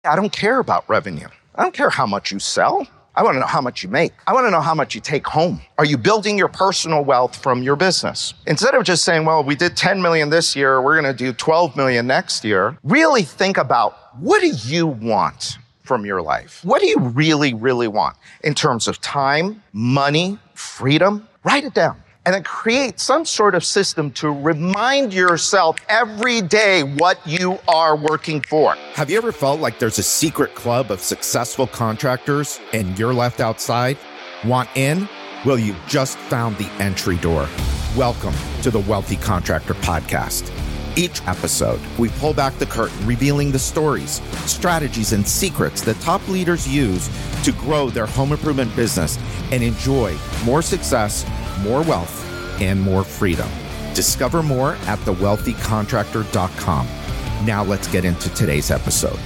I don't care about revenue. I don't care how much you sell. I want to know how much you make. I want to know how much you take home. Are you building your personal wealth from your business? Instead of just saying, well, we did 10 million this year, we're going to do 12 million next year, really think about, what do you want from your life? What do you really, really want in terms of time, money, freedom? Write it down. And then create some sort of system to remind yourself every day what you are working for. Have you ever felt like there's a secret club of successful contractors and you're left outside? Want in? Well, you just found the entry door. Welcome to the Wealthy Contractor Podcast. Each episode, we pull back the curtain, revealing the stories, strategies, and secrets that top leaders use to grow their home improvement business and enjoy more success, more wealth, and more freedom. Discover more at thewealthycontractor.com. Now let's get into today's episode.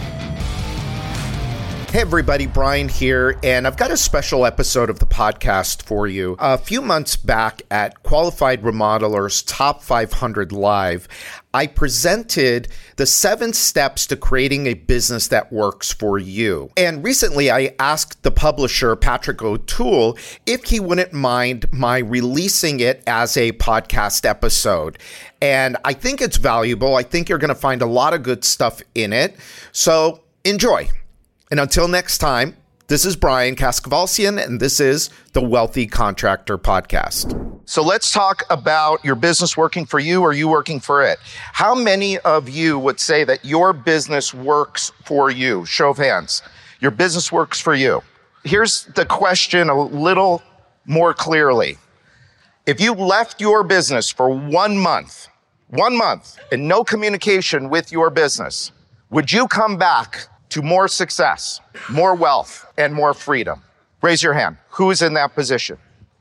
Hey everybody, Brian here, and I've got a special episode of the podcast for you. A few months back at Qualified Remodelers Top 500 Live, I presented the 7 steps to creating a business that works for you. And recently I asked the publisher, Patrick O'Toole, if he wouldn't mind my releasing it as a podcast episode. And I think it's valuable. I think you're going to find a lot of good stuff in it. So enjoy. And until next time, this is Brian Kaskavalciyan, and this is the Wealthy Contractor Podcast. So let's talk about your business working for you or you working for it. How many of you would say that your business works for you? Show of hands. Your business works for you. Here's the question a little more clearly. If you left your business for 1 month, and no communication with your business, would you come back to more success, more wealth, and more freedom? Raise your hand. Who's in that position?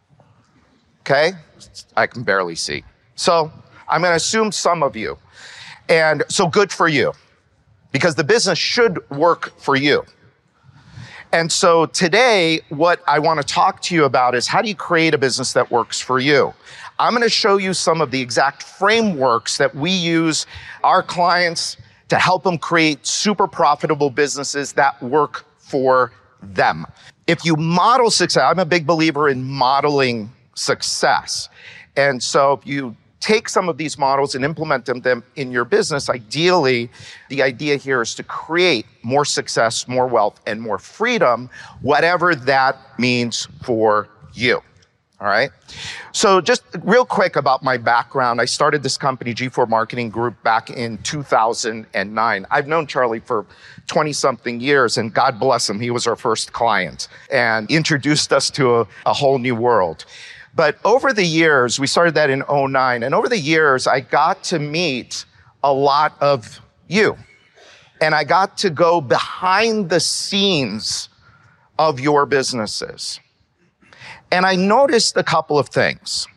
Okay, I can barely see. So I'm going to assume some of you. And so good for you, because the business should work for you. And so today, what I want to talk to you about is, how do you create a business that works for you? I'm going to show you some of the exact frameworks that we use our clients to help them create super profitable businesses that work for them. If you model success, I'm a big believer in modeling success. And so if you take some of these models and implement them in your business, ideally, the idea here is to create more success, more wealth, and more freedom, whatever that means for you. All right. So just real quick about my background. I started this company, G4 Marketing Group, back in 2009. I've known Charlie for 20-something years, and God bless him, he was our first client and introduced us to a whole new world. But over the years, we started that in 2009, and over the years, I got to meet a lot of you. And I got to go behind the scenes of your businesses. And I noticed a couple of things.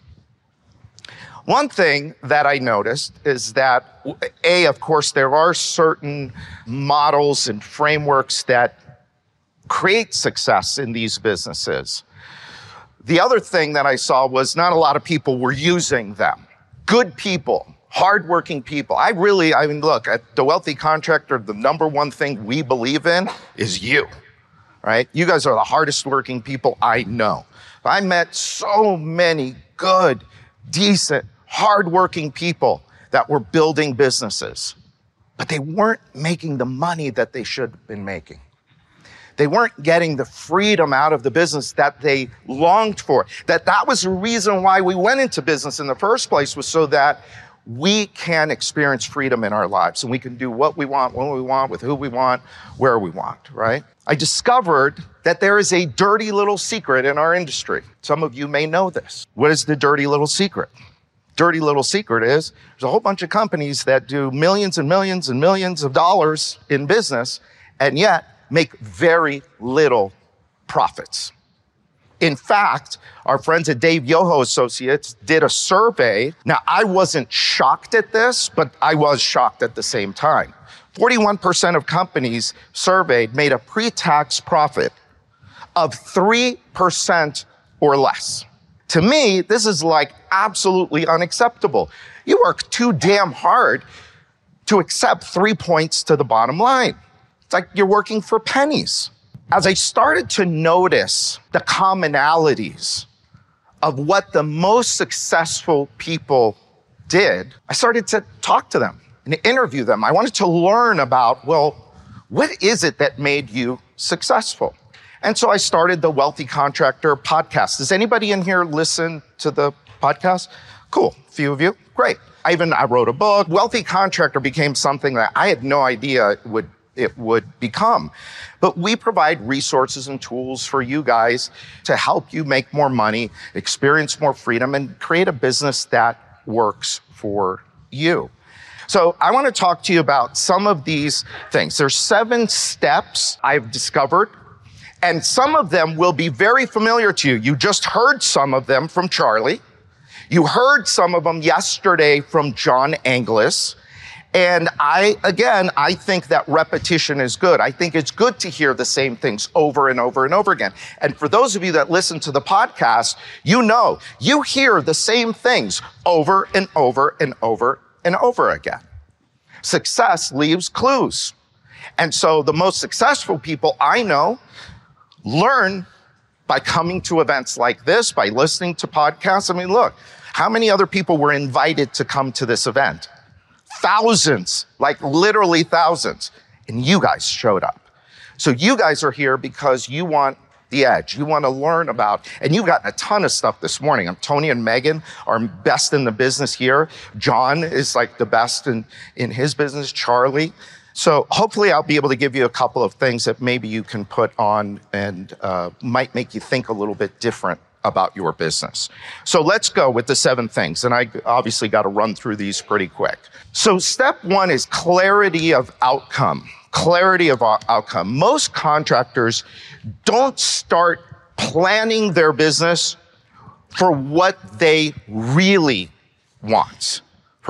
One thing that I noticed is that, of course, there are certain models and frameworks that create success in these businesses. The other thing that I saw was not a lot of people were using them. Good people, hardworking people. Look, at The Wealthy Contractor, the number one thing we believe in is you, right? You guys are the hardest working people I know. I met so many good, decent, hardworking people that were building businesses, but they weren't making the money that they should have been making. They weren't getting the freedom out of the business that they longed for. That was the reason why we went into business in the first place, was so that we can experience freedom in our lives, and we can do what we want, when we want, with who we want, where we want, right? I discovered that there is a dirty little secret in our industry. Some of you may know this. What is the dirty little secret? Dirty little secret is there's a whole bunch of companies that do millions and millions and millions of dollars in business and yet make very little profits. In fact, our friends at Dave Yoho Associates did a survey. Now, I wasn't shocked at this, but I was shocked at the same time. 41% of companies surveyed made a pre-tax profit of 3% or less. To me, this is like absolutely unacceptable. You work too damn hard to accept 3 points to the bottom line. It's like you're working for pennies. As I started to notice the commonalities of what the most successful people did, I started to talk to them and interview them. I wanted to learn about, well, what is it that made you successful? And so I started the Wealthy Contractor podcast. Does anybody in here listen to the podcast? Cool, a few of you, great. I wrote a book. Wealthy Contractor became something that I had no idea it would become. But we provide resources and tools for you guys to help you make more money, experience more freedom, and create a business that works for you. So I want to talk to you about some of these things. There's 7 steps I've discovered, and some of them will be very familiar to you. You just heard some of them from Charlie. You heard some of them yesterday from John Anglis. And I think that repetition is good. I think it's good to hear the same things over and over and over again. And for those of you that listen to the podcast, you know, you hear the same things over and over and over and over again. Success leaves clues. And so the most successful people I know learn by coming to events like this, by listening to podcasts. I mean, look, how many other people were invited to come to this event? Thousands, like literally thousands. And you guys showed up. So you guys are here because you want the edge. You want to learn about, and you've gotten a ton of stuff this morning. Tony and Megan are best in the business here. John is like the best in his business, Charlie. So hopefully I'll be able to give you a couple of things that maybe you can put on and might make you think a little bit different about your business. So let's go with the 7 things. And I obviously got to run through these pretty quick. So step 1 is clarity of outcome. Clarity of outcome. Most contractors don't start planning their business for what they really want.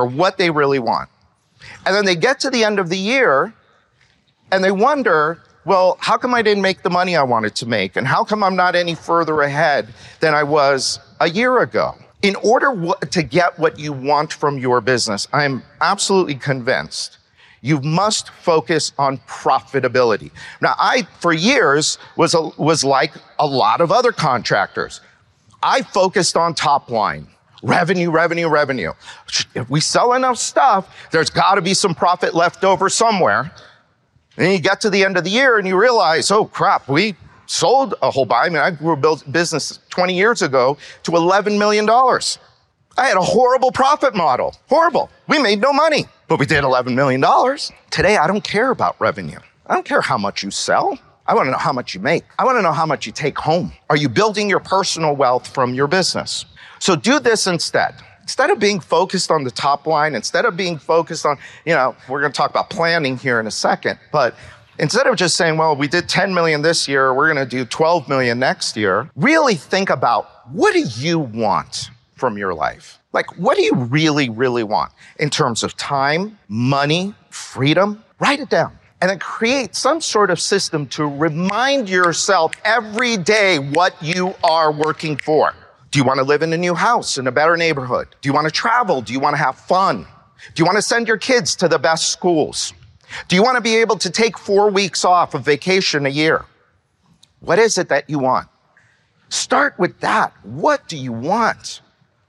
And then they get to the end of the year and they wonder, well, how come I didn't make the money I wanted to make? And how come I'm not any further ahead than I was a year ago? In order to get what you want from your business, I'm absolutely convinced you must focus on profitability. Now, I, for years, was like a lot of other contractors. I focused on top line. Revenue. If we sell enough stuff, there's got to be some profit left over somewhere. And then you get to the end of the year and you realize, oh crap, we sold a whole bunch. I mean, I grew a business 20 years ago to $11 million. I had a horrible profit model. Horrible. We made no money, but we did $11 million. Today, I don't care about revenue. I don't care how much you sell. I want to know how much you make. I want to know how much you take home. Are you building your personal wealth from your business? So do this instead. Instead of being focused on the top line, instead of being focused on, we're going to talk about planning here in a second, but instead of just saying, well, we did 10 million this year, we're going to do 12 million next year, really think about, what do you want from your life? Like, what do you really, really want in terms of time, money, freedom? Write it down. And then create some sort of system to remind yourself every day what you are working for. Do you want to live in a new house, in a better neighborhood? Do you want to travel? Do you want to have fun? Do you want to send your kids to the best schools? Do you want to be able to take 4 weeks off of vacation a year? What is it that you want? Start with that. What do you want?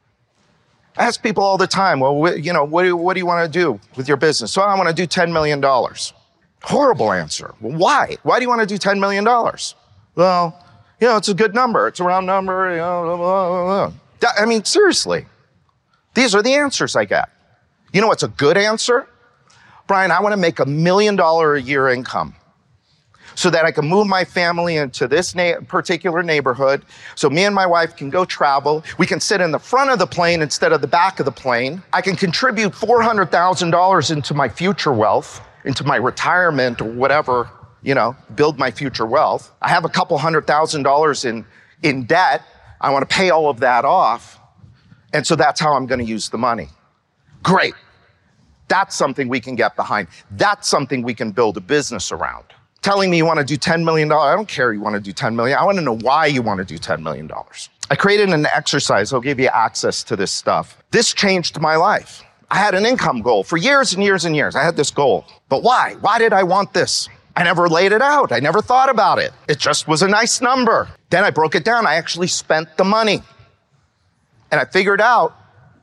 I ask people all the time, well, what do you want to do with your business? So I want to do $10 million. Horrible answer. Well, why? Why do you want to do $10 million? Well, it's a good number. It's a round number. Blah, blah, blah. I mean, seriously, these are the answers I get. You know what's a good answer? Brian, I want to make $1 million a year income so that I can move my family into this particular neighborhood, so me and my wife can go travel. We can sit in the front of the plane instead of the back of the plane. I can contribute $400,000 into my future wealth, into my retirement or whatever, build my future wealth. I have a couple $100,000 in debt. I want to pay all of that off. And so that's how I'm going to use the money. Great. That's something we can get behind. That's something we can build a business around. Telling me you want to do $10 million, I don't care you want to do $10 million. I want to know why you want to do $10 million. I created an exercise. I'll give you access to this stuff. This changed my life. I had an income goal for years and years and years. I had this goal. But why? Why did I want this? I never laid it out. I never thought about it. It just was a nice number. Then I broke it down. I actually spent the money. And I figured out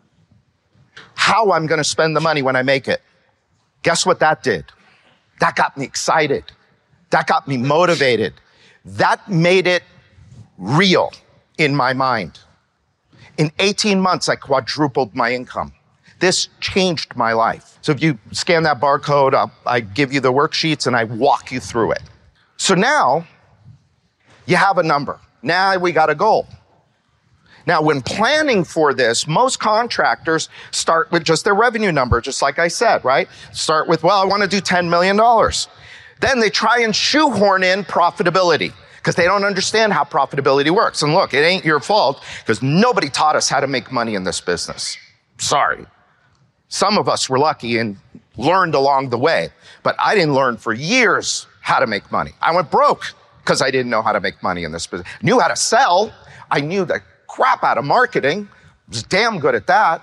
how I'm going to spend the money when I make it. Guess what that did? That got me excited. That got me motivated. That made it real in my mind. In 18 months, I quadrupled my income. This changed my life. So if you scan that barcode, I give you the worksheets and I walk you through it. So now you have a number. Now we got a goal. Now, when planning for this, most contractors start with just their revenue number, just like I said, right? Start with, well, I want to do $10 million. Then they try and shoehorn in profitability because they don't understand how profitability works. And look, it ain't your fault because nobody taught us how to make money in this business. Sorry. Some of us were lucky and learned along the way, but I didn't learn for years how to make money. I went broke because I didn't know how to make money in this business. Knew how to sell. I knew the crap out of marketing. Was damn good at that.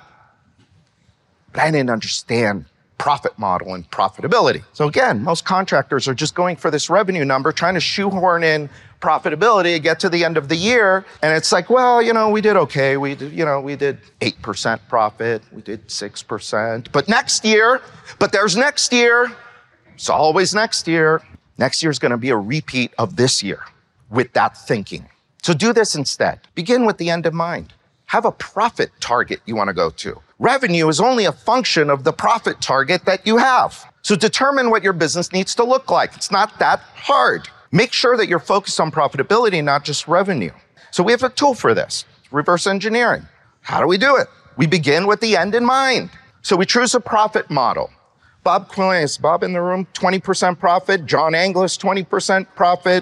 But I didn't understand profit model and profitability. So again, most contractors are just going for this revenue number, trying to shoehorn in profitability, get to the end of the year, and it's like, well, we did okay. We did 8% profit. We did 6%. But there's next year. It's always next year. Next year is going to be a repeat of this year with that thinking. So do this instead. Begin with the end in mind. Have a profit target you want to go to. Revenue is only a function of the profit target that you have. So determine what your business needs to look like. It's not that hard. Make sure that you're focused on profitability, not just revenue. So we have a tool for this, reverse engineering. How do we do it? We begin with the end in mind. So we choose a profit model. Bob Quillen, is Bob in the room? 20% profit. John Anglis, 20% profit.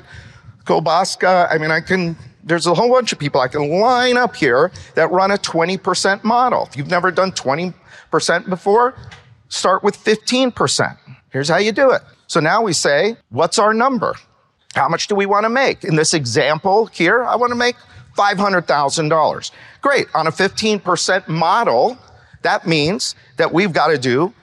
Kobaska, there's a whole bunch of people I can line up here that run a 20% model. If you've never done 20% before, start with 15%. Here's how you do it. So now we say, what's our number? How much do we want to make? In this example here, I want to make $500,000. Great. On a 15% model, that means that we've got to do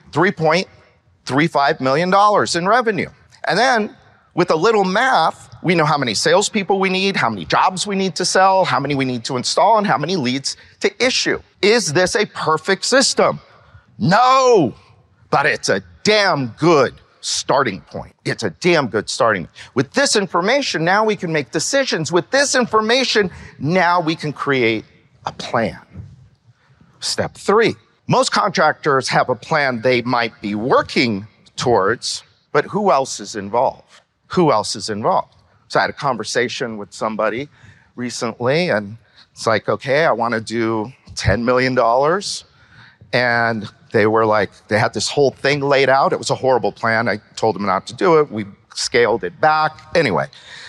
$3.35 million in revenue. And then with a little math, we know how many salespeople we need, how many jobs we need to sell, how many we need to install, and how many leads to issue. Is this a perfect system? No, but it's a damn good starting point. It's a damn good starting point. With this information, now we can make decisions. With this information, now we can create a plan. Step 3. Most contractors have a plan they might be working towards, but who else is involved? Who else is involved? So I had a conversation with somebody recently, and it's like, okay, I want to do $10 million. And they were like, they had this whole thing laid out. It was a horrible plan. I told them not to do it. We scaled it back. Anyway.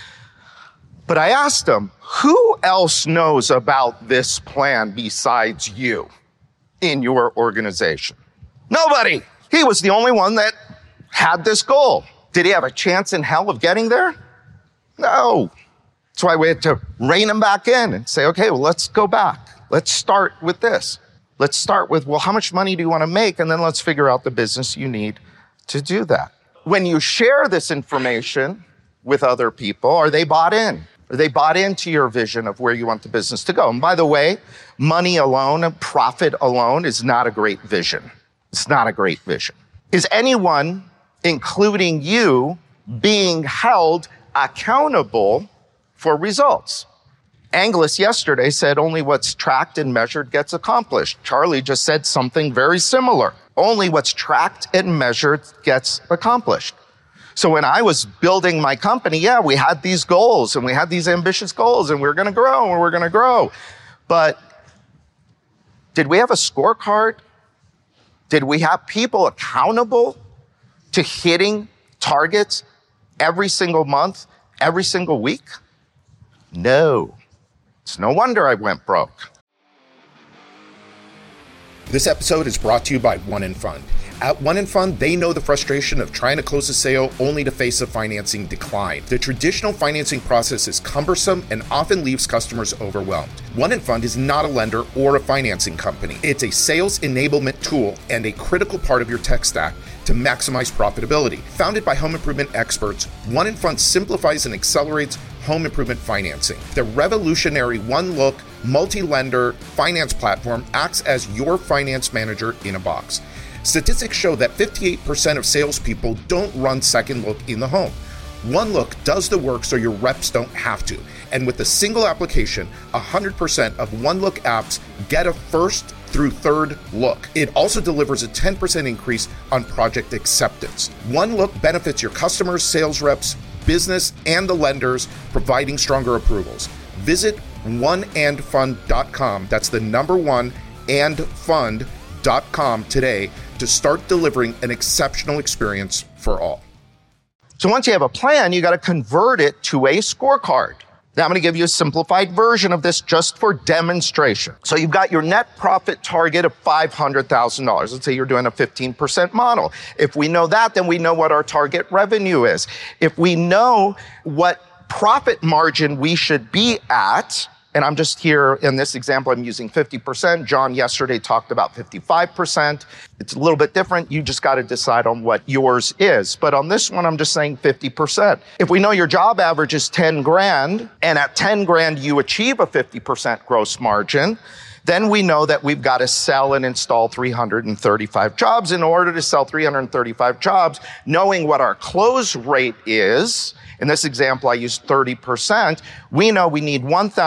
But I asked them, who else knows about this plan besides you in your organization? Nobody. He was the only one that had this goal. Did he have a chance in hell of getting there? No. That's why we had to rein him back in and say, okay, well, let's go back. Let's start with this. Let's start with, well, how much money do you want to make? And then let's figure out the business you need to do that. When you share this information with other people, are they bought in? Are they bought into your vision of where you want the business to go? And by the way, money alone and profit alone is not a great vision. It's not a great vision. Is anyone, including you, being held accountable for results? Anglis yesterday said only what's tracked and measured gets accomplished. Charlie just said something very similar. Only what's tracked and measured gets accomplished. So when I was building my company, yeah, we had these goals and we had these ambitious goals and we were going to grow and we're going to grow. But did we have a scorecard? Did we have people accountable to hitting targets every single month, every single week? No. It's no wonder I went broke. This episode is brought to you by One in Fund. At One in Fund, they know the frustration of trying to close a sale only to face a financing decline. The traditional financing process is cumbersome and often leaves customers overwhelmed. One in Fund is not a lender or a financing company. It's a sales enablement tool and a critical part of your tech stack to maximize profitability. Founded by home improvement experts, One in Front simplifies and accelerates home improvement financing. The revolutionary one-look, multi-lender finance platform acts as your finance manager in a box. Statistics show that 58% of salespeople don't run second look in the home. One Look does the work so your reps don't have to. And with a single application, 100% of One Look apps get a first through third look. It also delivers a 10% increase on project acceptance. One Look benefits your customers, sales reps, business, and the lenders, providing stronger approvals. Visit oneandfund.com. That's the number one and fund.com today to start delivering an exceptional experience for all. So once you have a plan, you got to convert it to a scorecard. Now I'm going to give you a simplified version of this just for demonstration. So you've got your net profit target of $500,000. Let's say you're doing a 15% model. If we know that, then we know what our target revenue is. If we know what profit margin we should be at, and I'm just here in this example, I'm using 50%. John yesterday talked about 55%. It's a little bit different. You just got to decide on what yours is. But on this one, I'm just saying 50%. If we know your job average is 10 grand, and at 10 grand, you achieve a 50% gross margin, then we know that we've got to sell and install 335 jobs. In order to sell 335 jobs, knowing what our close rate is, in this example, I used 30%. We know we need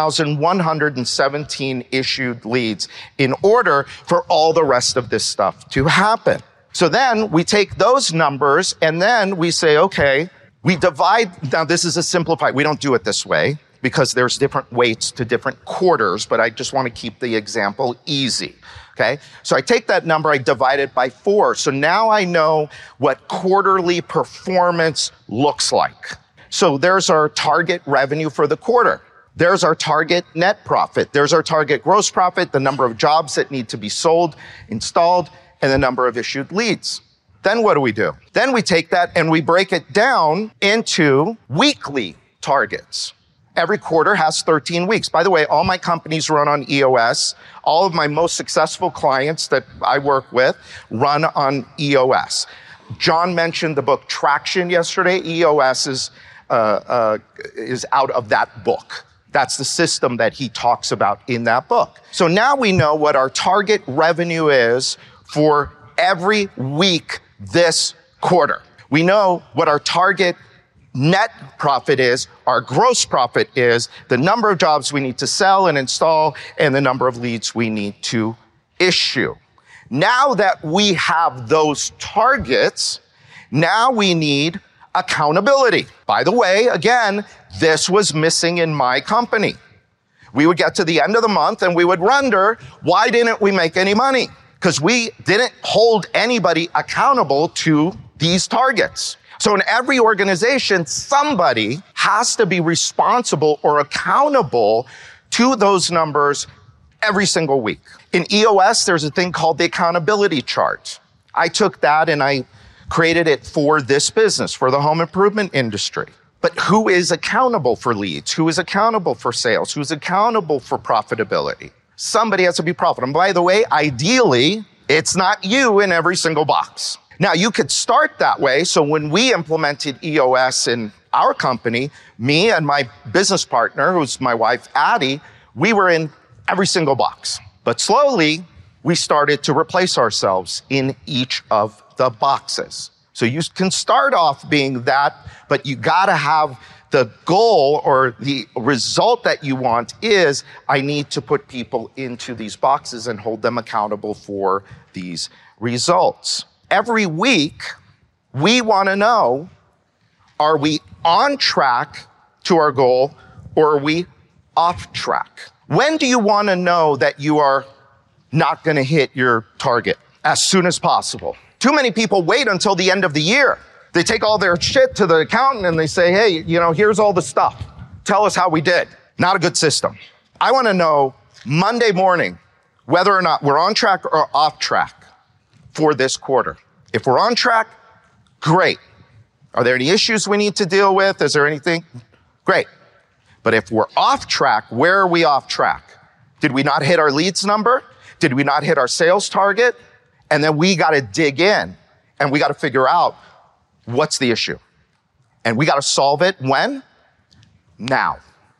1,117 issued leads in order for all the rest of this stuff to happen. So then we take those numbers and then we say, okay, we divide. Now this is a simplified, we don't do it this way because there's different weights to different quarters, but I just want to keep the example easy. Okay, so I take that number, I divide it by 4. So now I know what quarterly performance looks like. So there's our target revenue for the quarter. There's our target net profit. There's our target gross profit, the number of jobs that need to be sold, installed, and the number of issued leads. Then what do? Then we take that and we break it down into weekly targets. Every quarter has 13 weeks. By the way, all my companies run on EOS. All of my most successful clients that I work with run on EOS. John mentioned the book Traction yesterday. EOS is out of that book. That's the system that he talks about in that book. So now we know what our target revenue is for every week this quarter. We know what our target net profit is, our gross profit is, the number of jobs we need to sell and install, and the number of leads we need to issue. Now that we have those targets, now we need accountability. By the way, again, this was missing in my company. We would get to the end of the month and we would wonder, why didn't we make any money? Because we didn't hold anybody accountable to these targets. So in every organization, somebody has to be responsible or accountable to those numbers every single week. In EOS, there's a thing called the accountability chart. I took that and I created it for this business, for the home improvement industry. But who is accountable for leads? Who is accountable for sales? Who's accountable for profitability? Somebody has to be profitable. And by the way, ideally, it's not you in every single box. Now, you could start that way. So when we implemented EOS in our company, me and my business partner, who's my wife, Addie, we were in every single box. But slowly, we started to replace ourselves in each of the boxes. So you can start off being that, but you gotta have the goal or the result that you want is, I need to put people into these boxes and hold them accountable for these results. Every week, we wanna know, are we on track to our goal or are we off track? When do you wanna know that you are not gonna hit your target? As soon as possible. Too many people wait until the end of the year. They take all their shit to the accountant and they say, hey, here's all the stuff. Tell us how we did. Not a good system. I want to know Monday morning whether or not we're on track or off track for this quarter. If we're on track, great. Are there any issues we need to deal with? Is there anything? Great. But if we're off track, where are we off track? Did we not hit our leads number? Did we not hit our sales target? And then we got to dig in And we got to figure out what's the issue. And we got to solve it when? Now.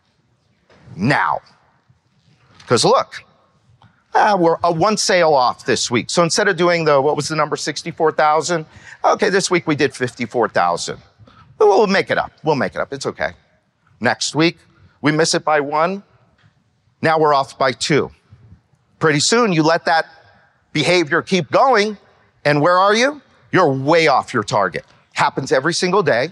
Now. Because look, we're one sale off this week. So instead of doing what was the number, 64,000? Okay, this week we did 54,000. We'll make it up. We'll make it up. It's okay. Next week, we miss it by 1. Now we're off by 2. Pretty soon, you let that behavior keep going, and where are you? You're way off your target. Happens every single day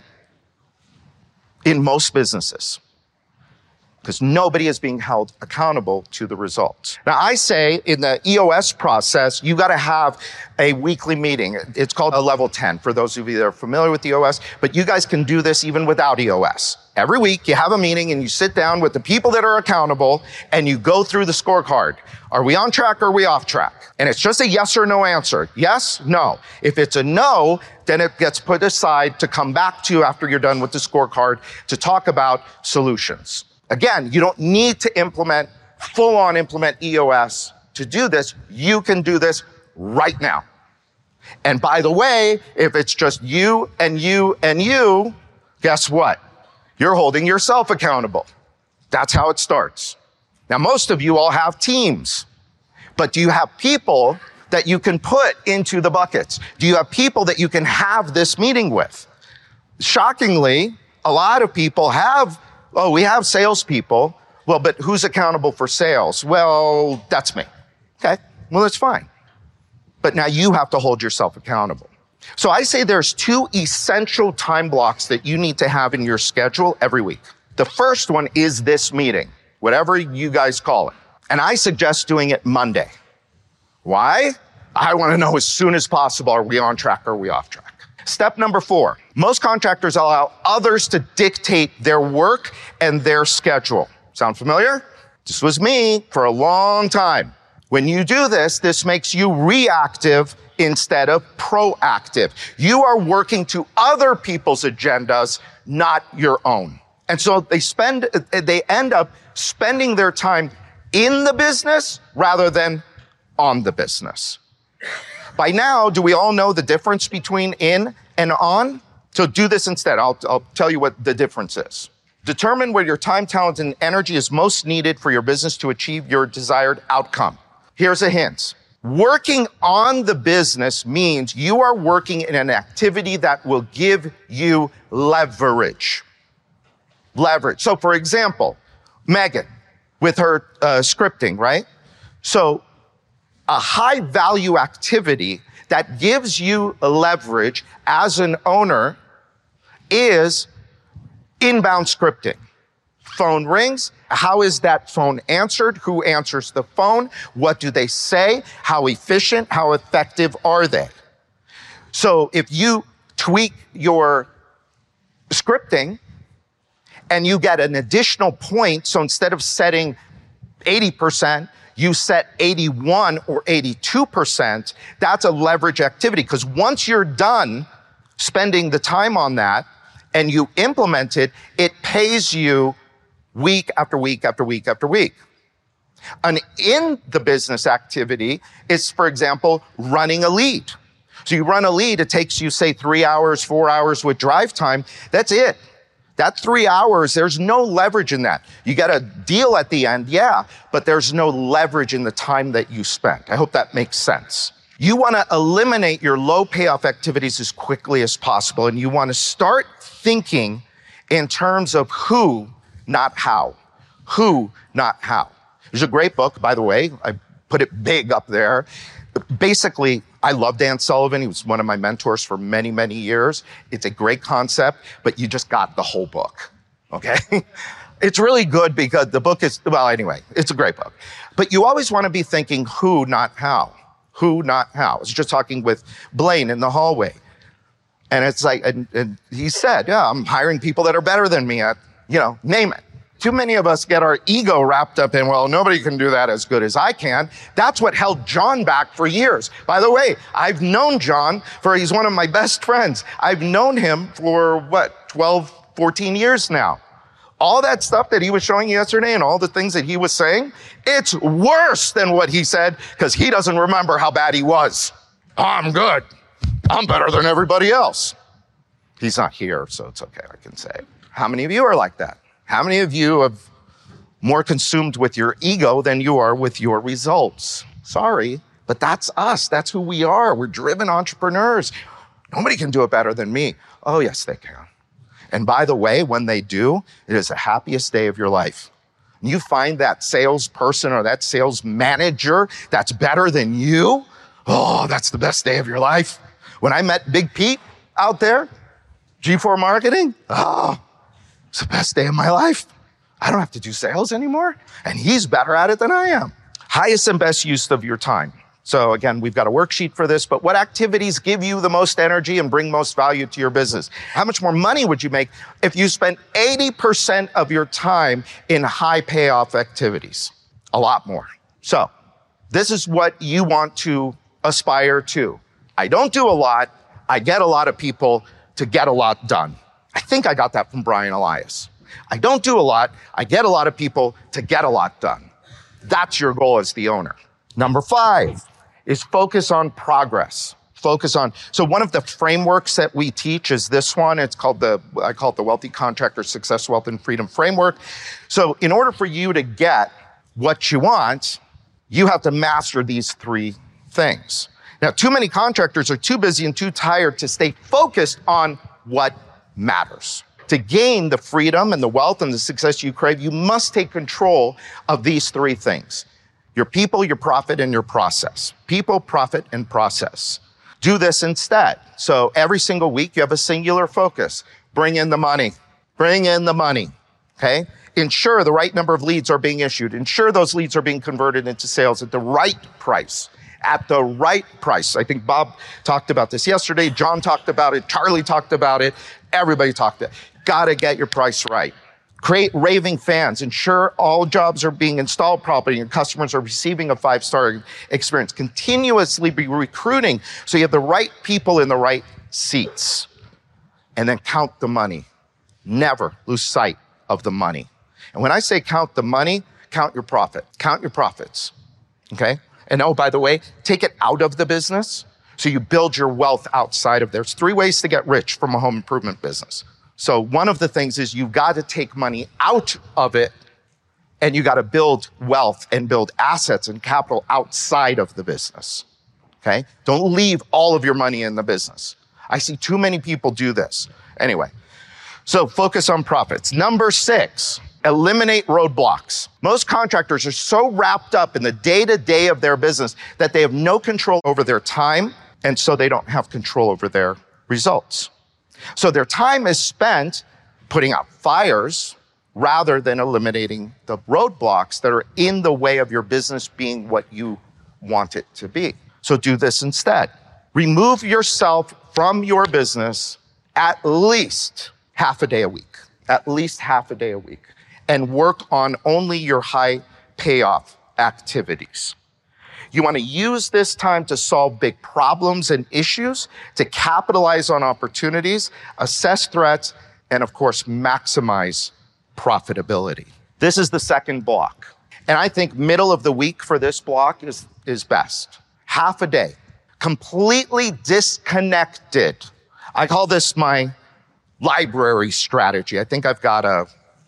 in most businesses, because nobody is being held accountable to the results. Now, I say in the EOS process, you got to have a weekly meeting. It's called a level 10 for those of you that are familiar with EOS, but you guys can do this even without EOS. Every week you have a meeting and you sit down with the people that are accountable and you go through the scorecard. Are we on track or are we off track? And it's just a yes or no answer. Yes, no. If it's a no, then it gets put aside to come back to after you're done with the scorecard to talk about solutions. Again, you don't need to full-on implement EOS to do this. You can do this right now. And by the way, if it's just you and you and you, guess what? You're holding yourself accountable. That's how it starts. Now, most of you all have teams, but do you have people that you can put into the buckets? Do you have people that you can have this meeting with? Shockingly, a lot of people we have salespeople. Well, but who's accountable for sales? Well, that's me. Okay, well, that's fine. But now you have to hold yourself accountable. So I say there's 2 essential time blocks that you need to have in your schedule every week. The first one is this meeting, whatever you guys call it. And I suggest doing it Monday. Why? I want to know as soon as possible, are we on track or are we off track? Step number 4, most contractors allow others to dictate their work and their schedule. Sound familiar? This was me for a long time. When you do this, this makes you reactive instead of proactive. You are working to other people's agendas, not your own. And so they end up spending their time in the business rather than on the business. By now, do we all know the difference between in and on? So do this instead. I'll tell you what the difference is. Determine where your time, talent, and energy is most needed for your business to achieve your desired outcome. Here's a hint. Working on the business means you are working in an activity that will give you leverage. Leverage. So for example, Megan with her scripting, right? So a high value activity that gives you leverage as an owner is inbound scripting. Phone rings. How is that phone answered? Who answers the phone? What do they say? How efficient, how effective are they? So if you tweak your scripting and you get an additional point, so instead of setting 80%, you set 81 or 82%, that's a leverage activity. Because once you're done spending the time on that and you implement it, it pays you week after week after week after week. An in the business activity is, for example, running a lead. So you run a lead, it takes you, say, 3 hours, 4 hours with drive time. That's it. That 3 hours, there's no leverage in that. You get a deal at the end, yeah, but there's no leverage in the time that you spent. I hope that makes sense. You want to eliminate your low payoff activities as quickly as possible, and you want to start thinking in terms of who, not how. Who, not how. There's a great book, by the way. I put it big up there. Basically, I love Dan Sullivan. He was one of my mentors for many, many years. It's a great concept, but you just got the whole book, okay? It's really good because the book is, well, anyway, it's a great book. But you always want to be thinking who, not how. Who, not how. I was just talking with Blaine in the hallway. And it's like, and he said, yeah, I'm hiring people that are better than me at, name it. Too many of us get our ego wrapped up in, well, nobody can do that as good as I can. That's what held John back for years. By the way, I've known John he's one of my best friends. I've known him for 12, 14 years now. All that stuff that he was showing yesterday and all the things that he was saying, it's worse than what he said because he doesn't remember how bad he was. Oh, I'm good. I'm better than everybody else. He's not here, so it's okay, I can say it. How many of you are like that? How many of you are more consumed with your ego than you are with your results? Sorry, but that's us. That's who we are. We're driven entrepreneurs. Nobody can do it better than me. Oh, yes, they can. And by the way, when they do, it is the happiest day of your life. You find that salesperson or that sales manager that's better than you. Oh, that's the best day of your life. When I met Big Pete out there, G4 Marketing, oh, it's the best day of my life. I don't have to do sales anymore. And he's better at it than I am. Highest and best use of your time. So again, we've got a worksheet for this, but what activities give you the most energy and bring most value to your business? How much more money would you make if you spent 80% of your time in high payoff activities? A lot more. So this is what you want to aspire to. I don't do a lot. I get a lot of people to get a lot done. I think I got that from Brian Elias. I don't do a lot. I get a lot of people to get a lot done. That's your goal as the owner. Number 5 is focus on progress. So one of the frameworks that we teach is this one. It's called I call it the Wealthy Contractor Success, Wealth, and Freedom Framework. So in order for you to get what you want, you have to master these 3 things. Now, too many contractors are too busy and too tired to stay focused on what matters. To gain the freedom and the wealth and the success you crave, you must take control of these 3 things. Your people, your profit, and your process. People, profit, and process. Do this instead. So every single week, you have a singular focus. Bring in the money. Bring in the money, okay? Ensure the right number of leads are being issued. Ensure those leads are being converted into sales at the right price. At the right price. I think Bob talked about this yesterday. John talked about it. Charlie talked about it. Everybody talked about it. Gotta get your price right. Create raving fans. Ensure all jobs are being installed properly and customers are receiving a 5-star experience. Continuously be recruiting so you have the right people in the right seats. And then count the money. Never lose sight of the money. And when I say count the money, count your profit. Count your profits. Okay? And oh, by the way, take it out of the business so you build your wealth outside of there. There's 3 ways to get rich from a home improvement business. So one of the things is you've got to take money out of it and you got to build wealth and build assets and capital outside of the business. Okay? Don't leave all of your money in the business. I see too many people do this. Anyway, so focus on profits. Number 6. Eliminate roadblocks. Most contractors are so wrapped up in the day-to-day of their business that they have no control over their time, and so they don't have control over their results. So their time is spent putting out fires rather than eliminating the roadblocks that are in the way of your business being what you want it to be. So do this instead. Remove yourself from your business at least half a day a week. At least half a day a week. And work on only your high payoff activities. You want to use this time to solve big problems and issues, to capitalize on opportunities, assess threats, and of course, maximize profitability. This is the second block. And I think middle of the week for this block is best. Half a day, completely disconnected. I call this my library strategy. I think I've got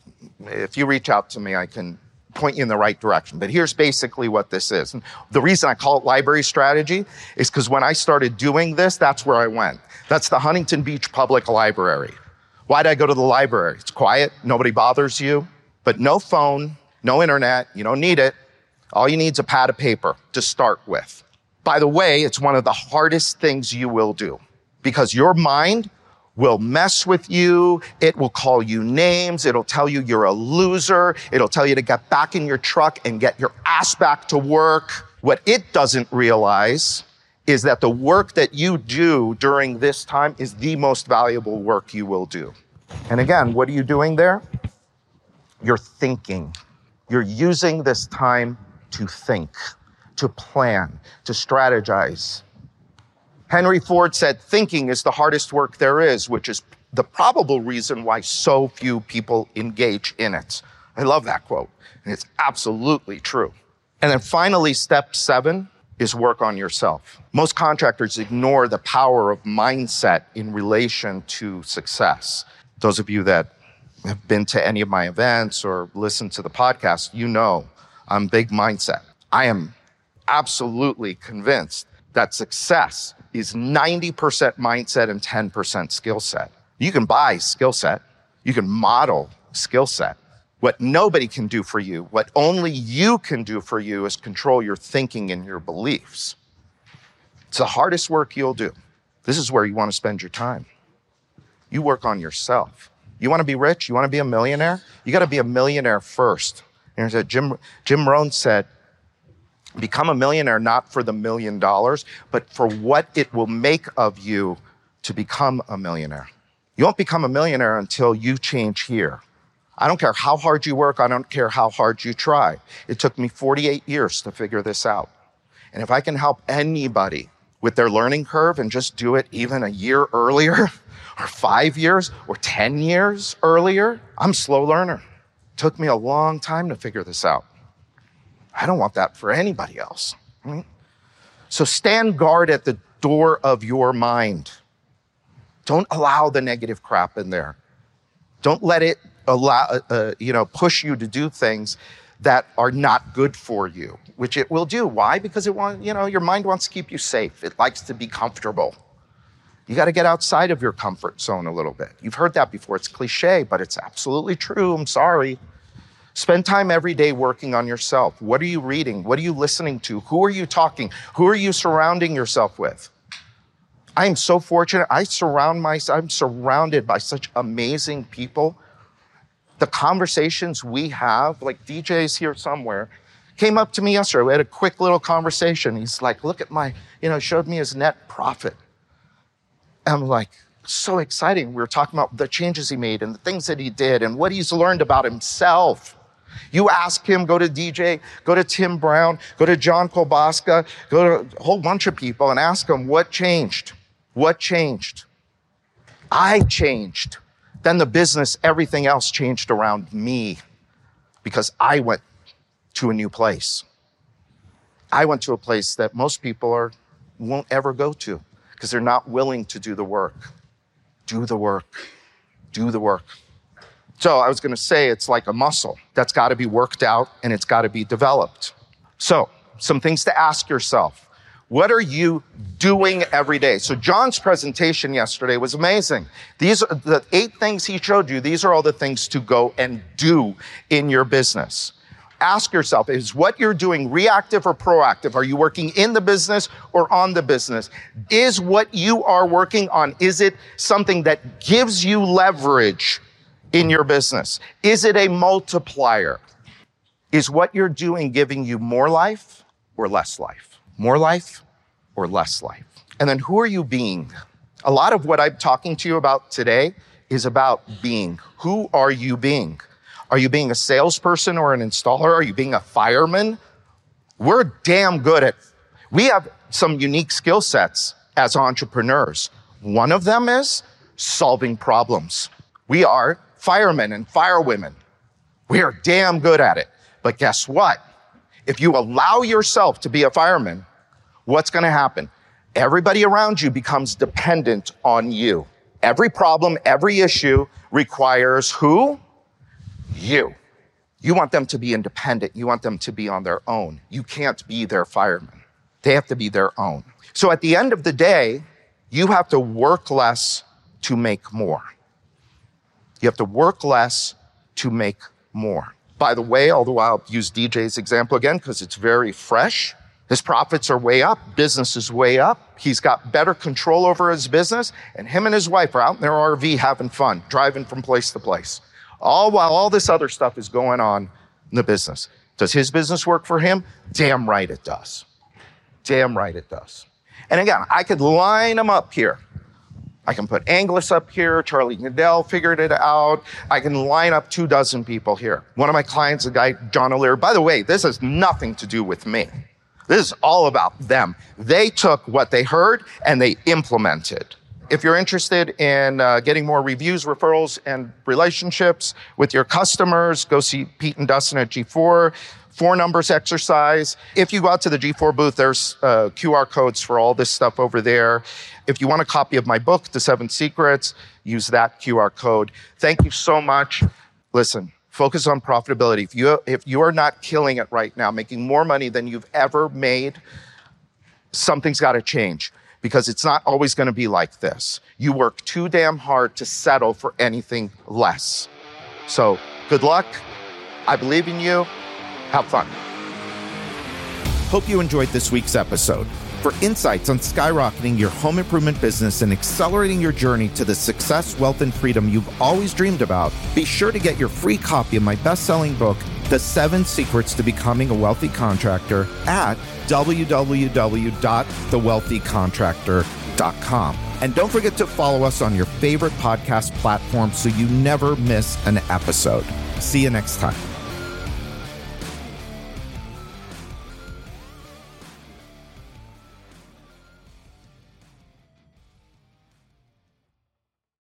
if you reach out to me, I can point you in the right direction. But here's basically what this is. And the reason I call it library strategy is because when I started doing this, that's where I went. That's the Huntington Beach Public Library. Why'd I go to the library? It's quiet, nobody bothers you, but no phone, no internet, you don't need it. All you need is a pad of paper to start with. By the way, it's one of the hardest things you will do because your mind will mess with you. It will call you names. It'll tell you you're a loser. It'll tell you to get back in your truck and get your ass back to work. What it doesn't realize is that the work that you do during this time is the most valuable work you will do. And again, what are you doing there? You're thinking. You're using this time to think, to plan, to strategize. Henry Ford said, thinking is the hardest work there is, which is the probable reason why so few people engage in it. I love that quote, and it's absolutely true. And then finally, step 7, is work on yourself. Most contractors ignore the power of mindset in relation to success. Those of you that have been to any of my events or listened to the podcast, you know I'm big mindset. I am absolutely convinced that success is 90% mindset and 10% skill set. You can buy skill set. You can model skill set. What nobody can do for you, what only you can do for you, is control your thinking and your beliefs. It's the hardest work you'll do. This is where you want to spend your time. You work on yourself. You want to be rich? You want to be a millionaire? You got to be a millionaire first. And Jim Rohn said, become a millionaire not for the $1 million, but for what it will make of you to become a millionaire. You won't become a millionaire until you change here. I don't care how hard you work. I don't care how hard you try. It took me 48 years to figure this out. And if I can help anybody with their learning curve and just do it even a year earlier, or 5 years, or 10 years earlier, I'm a slow learner. It took me a long time to figure this out. I don't want that for anybody else. Right? So stand guard at the door of your mind. Don't allow the negative crap in there. Don't let it push you to do things that are not good for you, which it will do. Why? Because your mind wants to keep you safe. It likes to be comfortable. You got to get outside of your comfort zone a little bit. You've heard that before. It's cliche, but it's absolutely true. I'm sorry. Spend time every day working on yourself. What are you reading? What are you listening to? Who are you talking? Who are you surrounding yourself with? I am so fortunate. I'm surrounded by such amazing people. The conversations we have, like DJ's here somewhere, came up to me yesterday. We had a quick little conversation. He's like, look at showed me his net profit. And I'm like, so exciting. We were talking about the changes he made and the things that he did and what he's learned about himself. You ask him, go to DJ, go to Tim Brown, go to John Kolbaska, go to a whole bunch of people and ask them what changed. What changed? I changed. Then the business, everything else changed around me because I went to a new place. I went to a place that most people won't ever go to because they're not willing to do the work. Do the work. Do the work. So I was going to say it's like a muscle that's got to be worked out and it's got to be developed. So some things to ask yourself. What are you doing every day? So John's presentation yesterday was amazing. These are the 8 things he showed you. These are all the things to go and do in your business. Ask yourself, is what you're doing reactive or proactive? Are you working in the business or on the business? Is what you are working on, is it something that gives you leverage in your business? Is it a multiplier? Is what you're doing giving you more life or less life? More life or less life? And then who are you being? A lot of what I'm talking to you about today is about being. Who are you being? Are you being a salesperson or an installer? Are you being a fireman? We're damn good at, we have some unique skill sets as entrepreneurs. One of them is solving problems. We are firemen and firewomen. We are damn good at it. But guess what? If you allow yourself to be a fireman, what's going to happen? Everybody around you becomes dependent on you. Every problem, every issue requires who? You. You want them to be independent. You want them to be on their own. You can't be their fireman. They have to be their own. So at the end of the day, you have to work less to make more. You have to work less to make more. By the way, although I'll use DJ's example again because it's very fresh, his profits are way up, business is way up. He's got better control over his business, and him and his wife are out in their RV having fun, driving from place to place. All while all this other stuff is going on in the business. Does his business work for him? Damn right it does. Damn right it does. And again, I could line them up here. I can put Anglus up here, Charlie Goodell figured it out. I can line up 24 people here. One of my clients, a guy, John O'Leary, by the way, this has nothing to do with me. This is all about them. They took what they heard and they implemented. If you're interested in getting more reviews, referrals, and relationships with your customers, go see Pete and Dustin at G4. 4 numbers exercise. If you go out to the G4 booth, there's QR codes for all this stuff over there. If you want a copy of my book, The 7 Secrets, use that QR code. Thank you so much. Listen, focus on profitability. If you are not killing it right now, making more money than you've ever made, something's got to change, because it's not always going to be like this. You work too damn hard to settle for anything less. So good luck. I believe in you. Have fun. Hope you enjoyed this week's episode. For insights on skyrocketing your home improvement business and accelerating your journey to the success, wealth, and freedom you've always dreamed about, be sure to get your free copy of my best-selling book, The 7 Secrets to Becoming a Wealthy Contractor, at www.thewealthycontractor.com. And don't forget to follow us on your favorite podcast platform so you never miss an episode. See you next time.